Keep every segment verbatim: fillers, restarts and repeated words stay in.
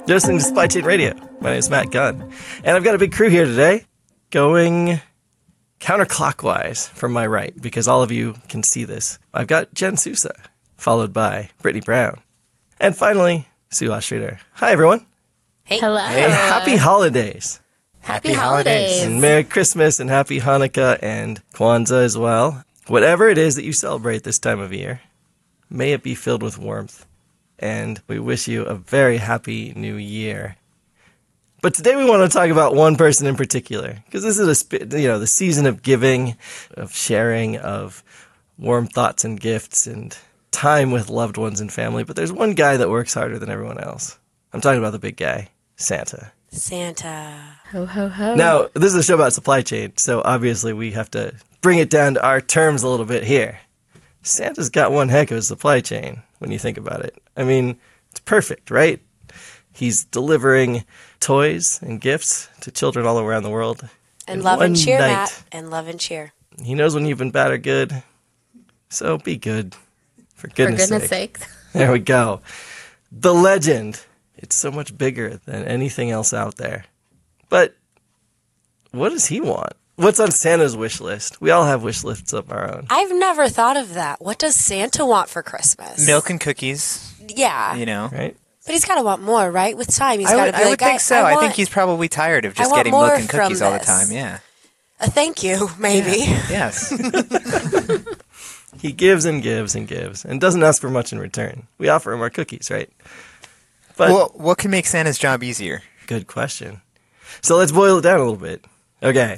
You're listening to Supply Chain Radio. My name is Matt Gunn. And I've got a big crew here today going counterclockwise from my right, because all of you can see this. I've got Jen Sousa, followed by Brittany Brown. And finally, Sue Ostrader. Hi, everyone. Hey. Hello. And happy holidays. Happy, happy holidays. holidays. And Merry Christmas and Happy Hanukkah and Kwanzaa as well. Whatever it is that you celebrate this time of year, may it be filled with warmth. And we wish you a very happy new year. But today we want to talk about one person in particular, because this is a, you know, the season of giving, of sharing, of warm thoughts and gifts and time with loved ones and family. But there's one guy that works harder than everyone else. I'm talking about the big guy, Santa. Santa. Ho, ho, ho. Now, this is a show about supply chain, so obviously we have to bring it down to our terms a little bit here. Santa's got one heck of a supply chain when you think about it. I mean, it's perfect, right? He's delivering toys and gifts to children all around the world. And love and cheer, night. Matt. And love and cheer. He knows when you've been bad or good. So be good. For goodness, For goodness sake. sake. There we go. The legend. It's so much bigger than anything else out there. But what does he want? What's on Santa's wish list? We all have wish lists of our own. I've never thought of that. What does Santa want for Christmas? Milk and cookies. Yeah. You know. Right? But he's got to want more, right? With time, he's got to be I like, would I think I, so. I, I, want, think he's probably tired of just I getting milk and cookies all the this. time. Yeah. A thank you, maybe. Yeah. Yes. He gives and gives and gives and doesn't ask for much in return. We offer him our cookies, right? But well, what can make Santa's job easier? Good question. So let's boil it down a little bit. Okay.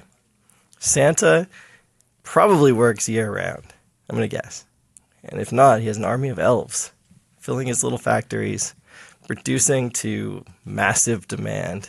Santa probably works year-round, I'm going to guess. And if not, he has an army of elves filling his little factories, producing to massive demand.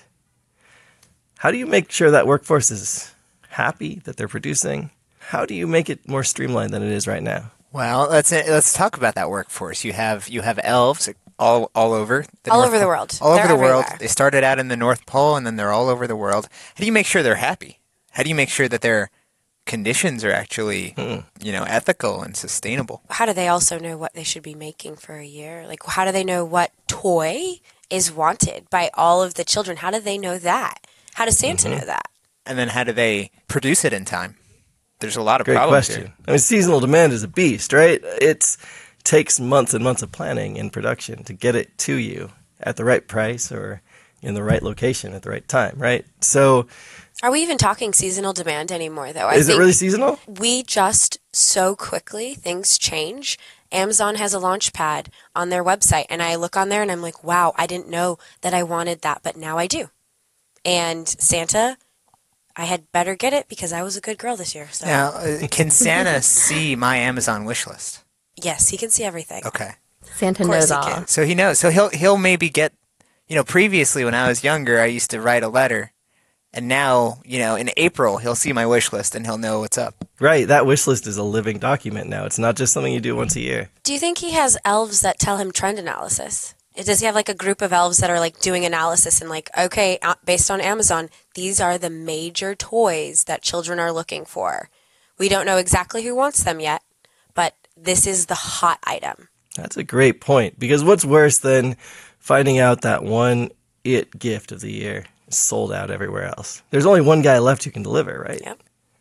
How do you make sure that workforce is happy, that they're producing? How do you make it more streamlined than it is right now? Well, let's let's talk about that workforce. You have you have elves all all over the all North over the Pole, world. All they're over the everywhere. world. They started out in the North Pole, and then they're all over the world. How do you make sure they're happy? How do you make sure that their conditions are actually, hmm. you know, ethical and sustainable? How do they also know what they should be making for a year? Like, how do they know what toy is wanted by all of the children? How do they know that? How does Santa mm-hmm. know that? And then how do they produce it in time? There's a lot of Great problems question. here. I mean, seasonal demand is a beast, right? It takes months and months of planning and production to get it to you at the right price or in the right location at the right time, right? So, are we even talking seasonal demand anymore, though? I is think it really seasonal? We just so quickly, things change. Amazon has a launch pad on their website, and I look on there and I'm like, wow, I didn't know that I wanted that, but now I do. And Santa, I had better get it because I was a good girl this year. So. Now, uh, can Santa see my Amazon wish list? Yes, he can see everything. Okay. Santa knows all. So he knows. So he'll he'll maybe get, you know, previously when I was younger, I used to write a letter. And now, you know, in April, he'll see my wish list and he'll know what's up. Right. That wish list is a living document now. It's not just something you do once a year. Do you think he has elves that tell him trend analysis? Does he have like a group of elves that are like doing analysis and like, okay, based on Amazon, these are the major toys that children are looking for. We don't know exactly who wants them yet, but this is the hot item. That's a great point, because what's worse than finding out that one it gift of the year is sold out everywhere else? There's only one guy left who can deliver, right? Yep.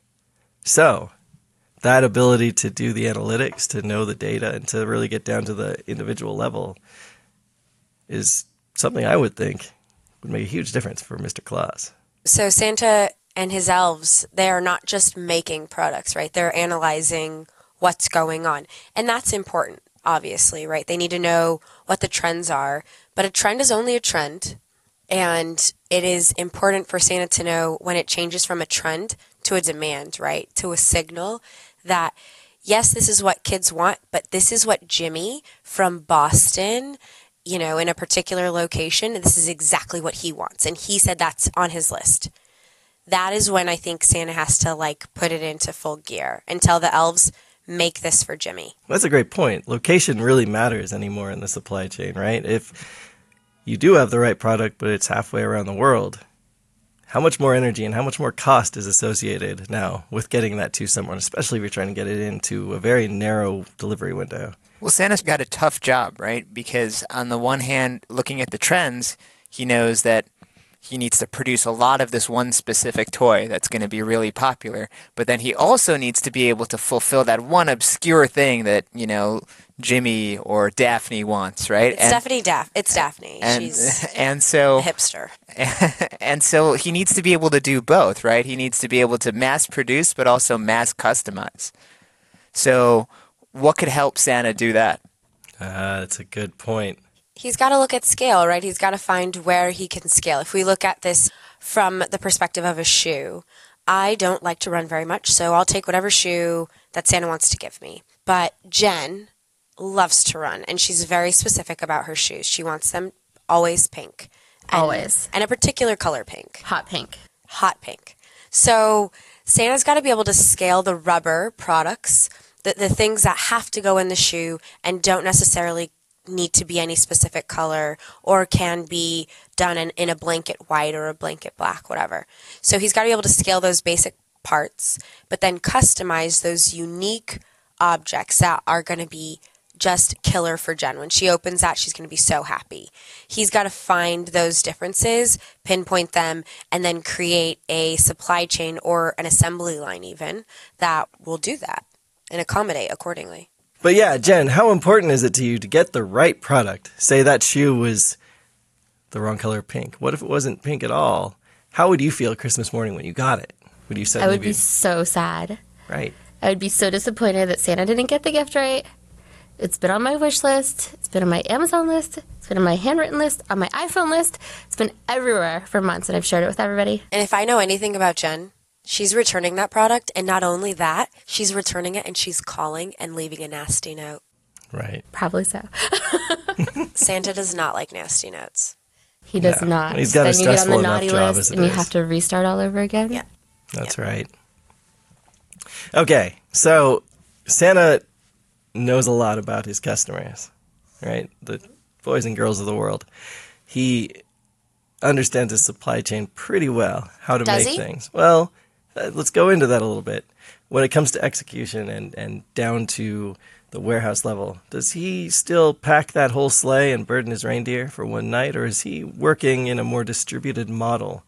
So that ability to do the analytics, to know the data, and to really get down to the individual level is something I would think would make a huge difference for Mister Claus. So Santa and his elves, they are not just making products, right? They're analyzing what's going on. And that's important, obviously, right? They need to know what the trends are. But a trend is only a trend. And it is important for Santa to know when it changes from a trend to a demand, right? To a signal that, yes, this is what kids want, but this is what Jimmy from Boston, you know, in a particular location, this is exactly what he wants. And he said that's on his list. That is when I think Santa has to, like, put it into full gear and tell the elves, make this for Jimmy. That's a great point. Location really matters anymore in the supply chain, right? If you do have the right product, but it's halfway around the world, how much more energy and how much more cost is associated now with getting that to someone, especially if you're trying to get it into a very narrow delivery window? Well, Santa's got a tough job, right? Because on the one hand, looking at the trends, He knows that he needs to produce a lot of this one specific toy that's going to be really popular, but then he also needs to be able to fulfill that one obscure thing that, you know, Jimmy or Daphne wants, right? It's and, Stephanie Daff. It's Daphne. and, She's and so a hipster. and so he needs to be able to do both, right? He needs to be able to mass produce, but also mass customize. So what could help Santa do that? Ah, that's a good point. He's got to look at scale, right? He's got to find where he can scale. If we look at this from the perspective of a shoe, I don't like to run very much, so I'll take whatever shoe that Santa wants to give me. But Jen loves to run, and she's very specific about her shoes. She wants them always pink. And, Always. And a particular color pink. Hot pink. Hot pink. So Santa's got to be able to scale the rubber products, the, the things that have to go in the shoe and don't necessarily need to be any specific color or can be done in, in a blanket white or a blanket black, whatever. So he's got to be able to scale those basic parts, but then customize those unique objects that are going to be just killer for Jen. When she opens that, she's going to be so happy. He's got to find those differences, pinpoint them, and then create a supply chain or an assembly line even that will do that and accommodate accordingly. But yeah, Jen, how important is it to you to get the right product? Say that shoe was the wrong color pink. What if it wasn't pink at all? How would you feel Christmas morning when you got it? Would you I suddenly would be so sad. right? I would be so disappointed that Santa didn't get the gift right. It's been on my wish list. It's been on my Amazon list. It's been on my handwritten list, on my iPhone list. It's been everywhere for months, and I've shared it with everybody. And if I know anything about Jen, she's returning that product, and not only that, she's returning it and she's calling and leaving a nasty note. Right. Probably so. Santa does not like nasty notes. He does No. not. He's got a then you get on stressful the enough naughty job list, as it and you is. have to restart all over again. Yeah. That's right. Okay, so Santa knows a lot about his customers, right? The boys and girls of the world. He understands his supply chain pretty well, how to Does make he? things. Well, uh, let's go into that a little bit. When it comes to execution and, and down to the warehouse level, does he still pack that whole sleigh and burden his reindeer for one night, or is he working in a more distributed model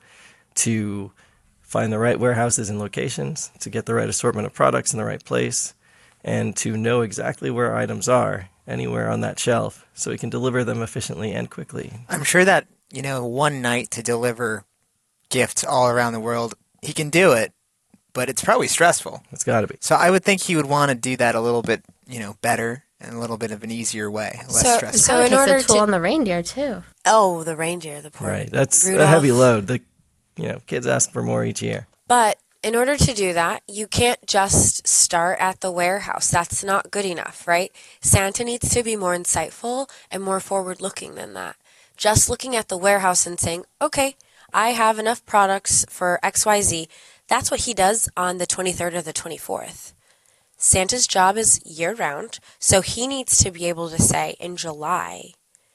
to find the right warehouses and locations, to get the right assortment of products in the right place, and to know exactly where items are anywhere on that shelf so he can deliver them efficiently and quickly? I'm sure that, you know, one night to deliver gifts all around the world, he can do it, but it's probably stressful. It's got to be. So I would think he would want to do that a little bit, you know, better and a little bit of an easier way, less So- stressful. so- So in in order order tool to- on the reindeer too. Oh, the reindeer, the poor Right. That's a Rudolph. heavy load. The you know, kids ask for more each year. But in order to do that, you can't just start at the warehouse. That's not good enough, right? Santa needs to be more insightful and more forward looking than that. Just looking at the warehouse and saying, okay, I have enough products for X Y Z. That's what he does on the twenty-third or the twenty-fourth. Santa's job is year round, so he needs to be able to say in July,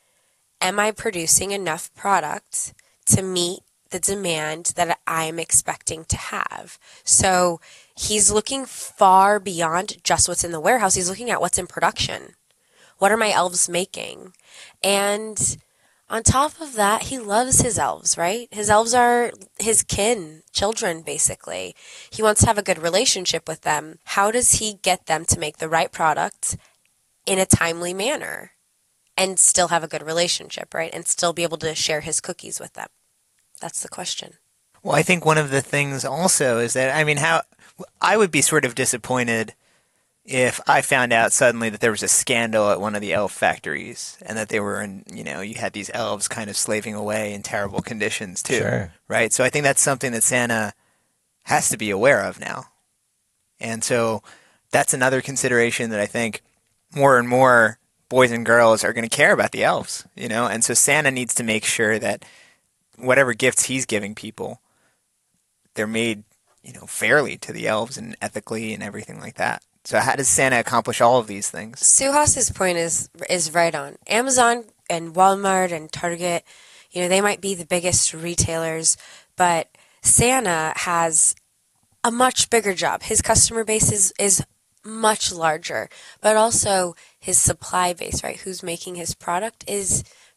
am I producing enough product to meet the demand that I'm expecting to have? So he's looking far beyond just what's in the warehouse. He's looking at what's in production. What are my elves making? And on top of that, he loves his elves, right? His elves are his kin, children, basically. He wants to have a good relationship with them. How does he get them to make the right product in a timely manner and still have a good relationship, right? And still be able to share his cookies with them? That's the question. Well, I think one of the things also is that, I mean, how I would be sort of disappointed if I found out suddenly that there was a scandal at one of the elf factories and that they were in, you know, you had these elves kind of slaving away in terrible conditions too. Sure. Right? So I think that's something that Santa has to be aware of now. And so that's another consideration that I think more and more boys and girls are going to care about the elves, you know? And so Santa needs to make sure that whatever gifts he's giving people, they're made, you know, fairly to the elves and ethically and everything like that. So how does Santa accomplish all of these things? Suhas's point is is right on. Amazon and Walmart and Target, you know, they might be the biggest retailers, but Santa has a much bigger job. His customer base is, is much larger, but also his supply base, right? Who's making his product is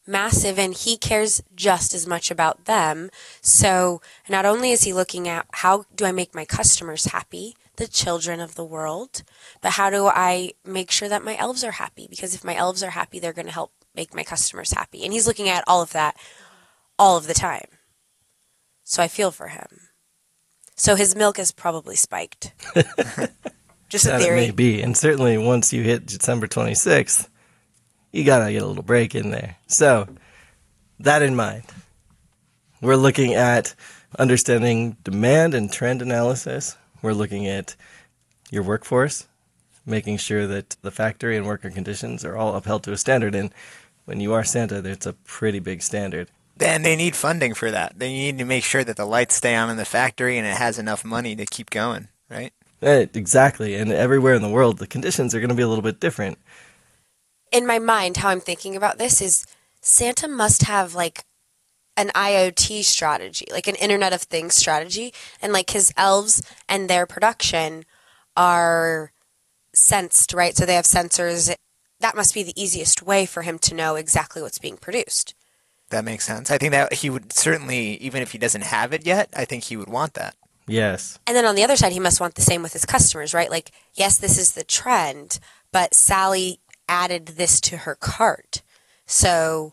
massive, and he cares just as much about them. So not only is he looking at how do I make my customers happy, the children of the world, but how do I make sure that my elves are happy? Because if my elves are happy, they're going to help make my customers happy. And he's looking at all of that all of the time. So I feel for him. So his milk is probably spiked. Just a That it theory. may be. And certainly once you hit December twenty-sixth, you got to get a little break in there. So, that in mind, we're looking at understanding demand and trend analysis. We're looking at your workforce, making sure that the factory and worker conditions are all upheld to a standard. And when you are Santa, it's a pretty big standard. And they need funding for that. They need to make sure that the lights stay on in the factory and it has enough money to keep going, right? Eh, Exactly. And everywhere in the world, the conditions are going to be a little bit different. In my mind, how I'm thinking about this is Santa must have like an I O T strategy, like an Internet of Things strategy. And like his elves and their production are sensed, right? So they have sensors. That must be the easiest way for him to know exactly what's being produced. That makes sense. I think that he would certainly, even if he doesn't have it yet, I think he would want that. Yes. And then on the other side, he must want the same with his customers, right? Like, yes, this is the trend, but Sally added this to her cart. So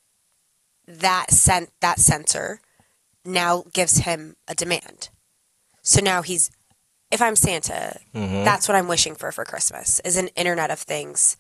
that sent that sensor now gives him a demand. So now he's, if I'm Santa, Mhm. that's what I'm wishing for for Christmas, is an Internet of Things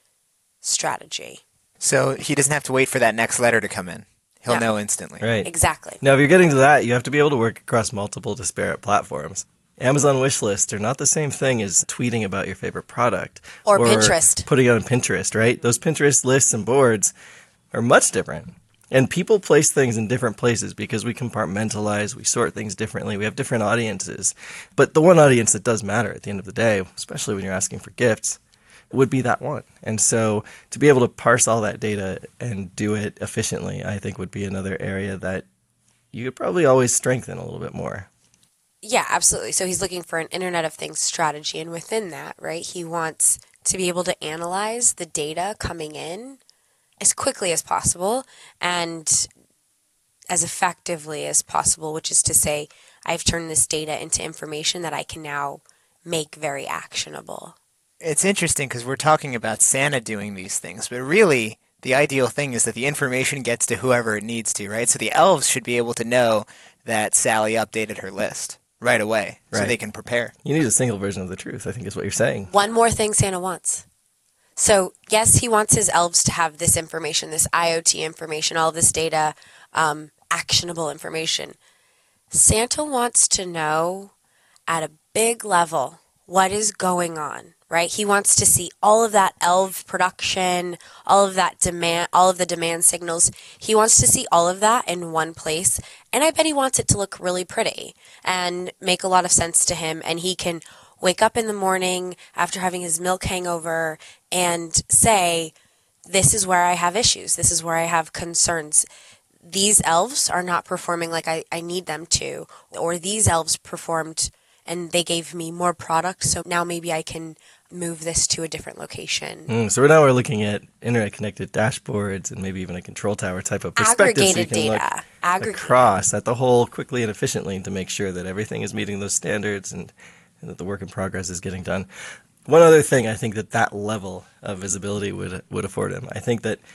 strategy. So he doesn't have to wait for that next letter to come in. He'll No. know instantly. Right. Exactly. Now, if you're getting to that, you have to be able to work across multiple disparate platforms. Amazon wish lists are not the same thing as tweeting about your favorite product. Or Pinterest. Putting it on Pinterest, right? Those Pinterest lists and boards are much different. And people place things in different places because we compartmentalize, we sort things differently, we have different audiences. But the one audience that does matter at the end of the day, especially when you're asking for gifts, would be that one. And so to be able to parse all that data and do it efficiently, I think would be another area that you could probably always strengthen a little bit more. Yeah, absolutely. So he's looking for an Internet of Things strategy. And within that, right, he wants to be able to analyze the data coming in as quickly as possible and as effectively as possible, which is to say, I've turned this data into information that I can now make very actionable. It's interesting because we're talking about Santa doing these things, but really the ideal thing is that the information gets to whoever it needs to, right? So the elves should be able to know that Sally updated her list right away so Right. they can prepare. You need a single version of the truth, I think is what you're saying. One more thing Santa wants. So, yes, he wants his elves to have this information, this I O T information, all of this data, um, actionable information. Santa wants to know at a big level what is going on, right? He wants to see all of that elf production, all of that demand, all of the demand signals. He wants to see all of that in one place. And I bet he wants it to look really pretty and make a lot of sense to him. And he can wake up in the morning after having his milk hangover and say, this is where I have issues. This is where I have concerns. These elves are not performing like I, I need them to. Or these elves performed and they gave me more product. So now maybe I can move this to a different location. Mm, so now we're looking at internet-connected dashboards and maybe even a control tower type of perspective. Aggregated so you can data. look Aggregate. across at the whole quickly and efficiently to make sure that everything is meeting those standards and, and that the work in progress is getting done. One other thing I think that that level of visibility would would afford him. I think that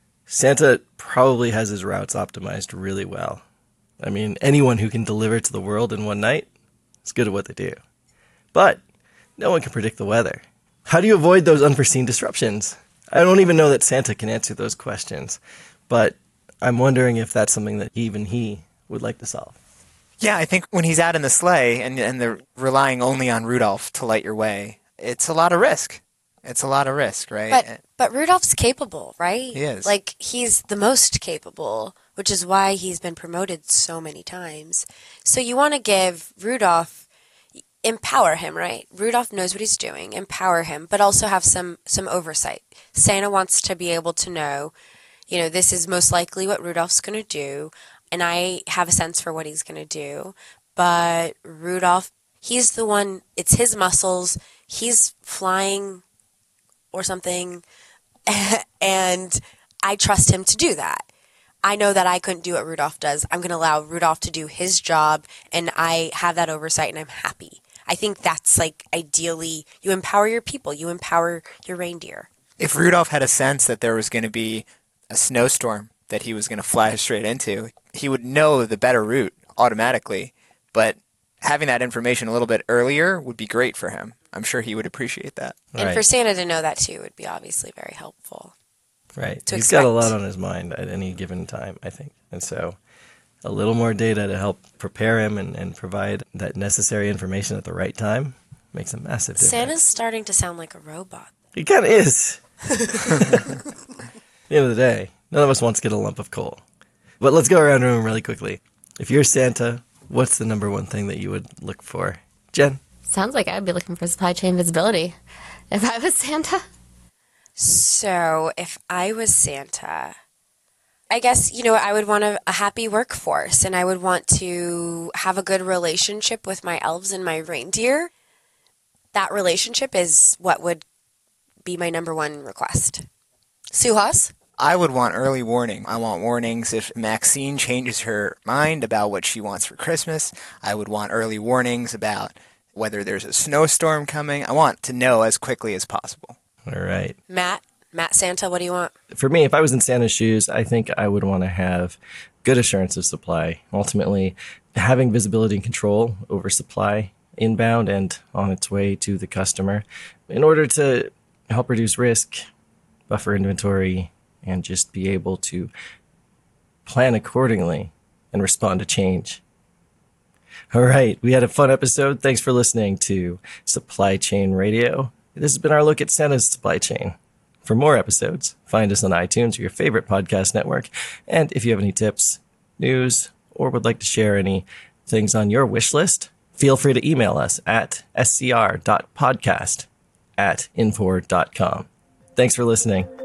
Santa probably has his routes optimized really well. I mean, anyone who can deliver to the world in one night is good at what they do. But no one can predict the weather. How do you avoid those unforeseen disruptions? I don't even know that Santa can answer those questions, but I'm wondering if that's something that even he would like to solve. Yeah, I think when he's out in the sleigh and, and they're relying only on Rudolph to light your way, it's a lot of risk. It's a lot of risk, right? But but Rudolph's capable, right? He is. Like he's the most capable, which is why he's been promoted so many times. So you want to give Rudolph, empower him, right? Rudolph knows what he's doing, empower him, but also have some some oversight. Santa wants to be able to know, you know, this is most likely what Rudolph's going to do, and I have a sense for what he's going to do. But Rudolph, he's the one, it's his muscles, he's flying or something, and I trust him to do that. I know that I couldn't do what Rudolph does. I'm going to allow Rudolph to do his job, and I have that oversight, and I'm happy. I think that's like ideally, you empower your people, you empower your reindeer. If Rudolph had a sense that there was going to be a snowstorm that he was going to fly straight into, he would know the better route automatically. But having that information a little bit earlier would be great for him. I'm sure he would appreciate that. And Right. for Santa to know that too would be obviously very helpful. Right. to He's got a expect. lot on his mind at any given time, I think. And so a little more data to help prepare him and, and provide that necessary information at the right time makes a massive difference. Santa's starting to sound like a robot. He kind of is. At the end of the day, none of us wants to get a lump of coal. But let's go around the room really quickly. If you're Santa, what's the number one thing that you would look for? Jen? Sounds like I'd be looking for supply chain visibility if I was Santa. So if I was Santa, I guess, you know, I would want a, a happy workforce, and I would want to have a good relationship with my elves and my reindeer. That relationship is what would be my number one request. Suhas? I would want early warning. I want warnings if Maxine changes her mind about what she wants for Christmas. I would want early warnings about whether there's a snowstorm coming. I want to know as quickly as possible. All right. Matt? Matt Santa, what do you want? For me, if I was in Santa's shoes, I think I would want to have good assurance of supply. Ultimately, having visibility and control over supply inbound and on its way to the customer in order to help reduce risk, buffer inventory, and just be able to plan accordingly and respond to change. All right, we had a fun episode. Thanks for listening to Supply Chain Radio. This has been our look at Santa's supply chain. For more episodes, find us on iTunes or your favorite podcast network. And if you have any tips, news, or would like to share any things on your wish list, feel free to email us at s c r dot podcast at infor dot com. Thanks for listening.